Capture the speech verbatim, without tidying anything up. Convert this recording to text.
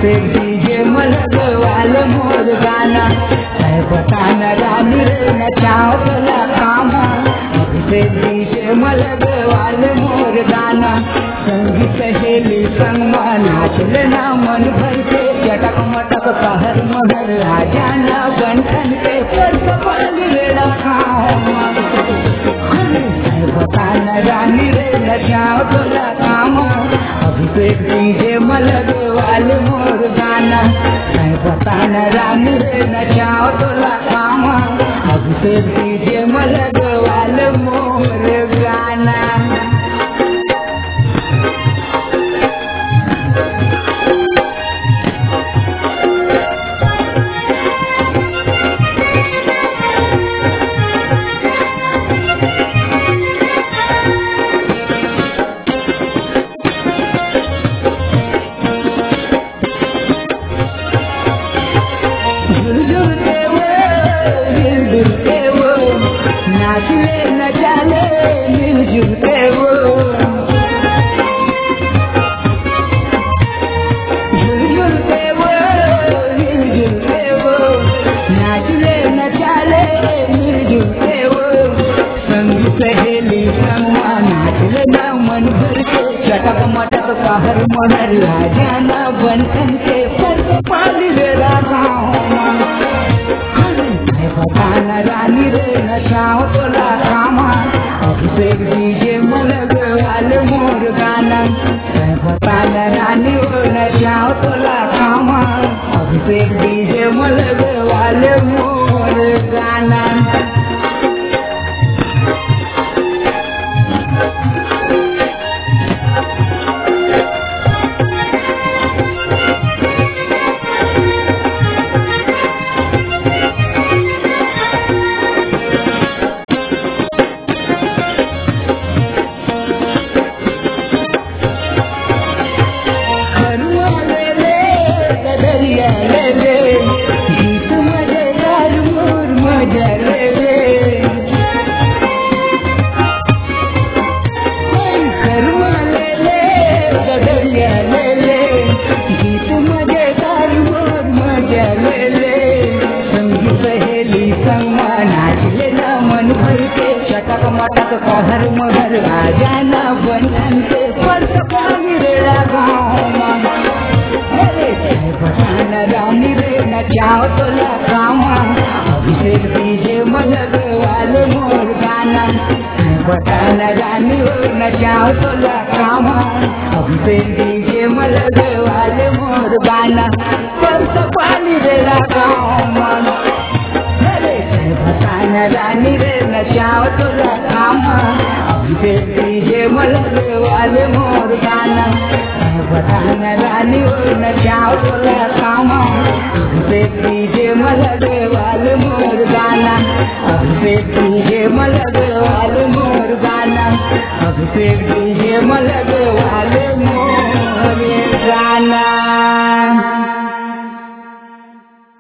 Abhishek DJ मलग वाल मोर गाना है बताना रानी रे नचाओ तोला कामा अभिषेक डीजे मलग वाल मोर गाना संगी सहेली संग नाच लेना मन भर के चटक मटक कहर महर आ जाना बंधन के पर्स पाल रेड़ा खाओ बताना रानी रे नचाओ तोला कामा अभिषेक डीजे मलग वाल मोर गाना है बताना रानी रे नचाओ तोला कामा अभिषेक डीजे मलग वाल मोर गाना सहेली संगमा नाच लेना मन भर के चटक मटक कहर महर आ जाना बंधन के पर्स पाल रेड़ा गाँव बताना रानी रे नचाओ तोला कामा अभिषेक डीजे मलग वाले मोर गाना बताना रानी रे नचाओ तोला कामा अभिषेक डीजे मलग वाले मोर गाना मटक कहर महर आ जाना बंधन के पर्स पाल रेड़ा गाँव बताना रानी रे नचाओ तोला कामा अभिषेक डीजे मलग वाले मोर गाना बताना रानी रे नचाओ तोला कामा अभिषेक डीजे मलग वाले मोर गाना पर्स पाल रेड़ा गाँव बताना रानी रे नचाओ तोला कामा अभिषेक डीजे मलग वाले मोर गाना बताना रानी रे नचाओ तोला कामा अभिषेक डीजे मलग वाले मोर गाना अभिषेक डीजे मलग वाले मोर गाना अभिषेक डीजे मलग